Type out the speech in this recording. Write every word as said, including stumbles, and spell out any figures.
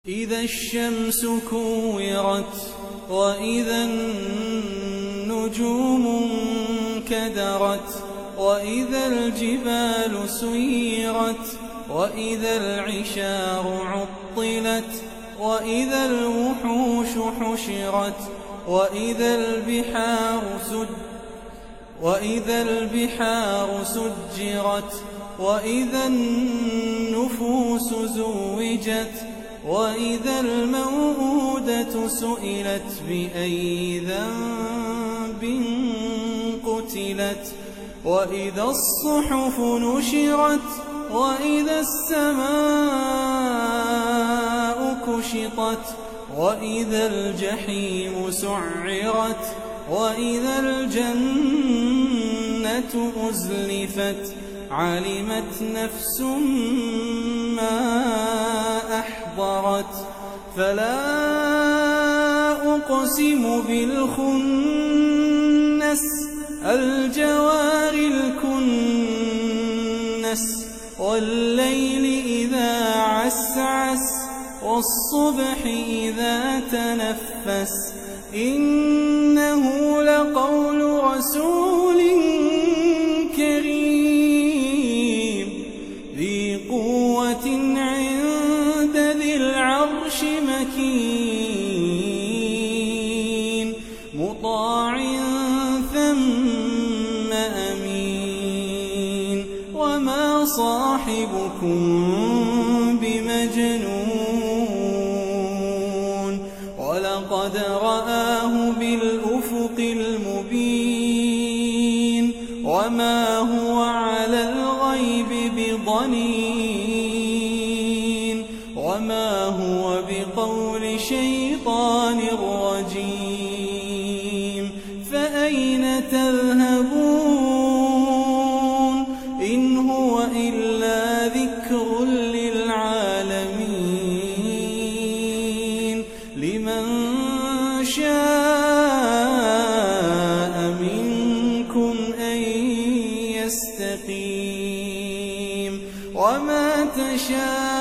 إذا الشمس كورت وإذا النجوم انكدرت وإذا الجبال سيرت وإذا العشار عطلت وإذا الوحوش حشرت وإذا البحار سجرت وإذا البحار سجرت وإذا النفوس زوجت وإذا الموءودة سئلت بأي ذنب قتلت وإذا الصحف نشرت وإذا السماء كشطت وإذا الجحيم سعرت وإذا الجنة أزلفت علمت نفس ما أحضرت فلا أقسم بالخنس الجوار الكنس والليل إذا عسعس والصبح إذا تنفس إنه لقول رسول كريم ذي قوة عند ذي العرش مكين مطاع ثم أمين وما صاحبكم بمجنون ولقد رآه بالأفق المبين وما هو على الغيب بضنين وما هو بقول شيطان رجيم فأين تذهبون إن هو إلا ذكر للعالمين لمن شاء منكم أن يستقيم وما تشاءون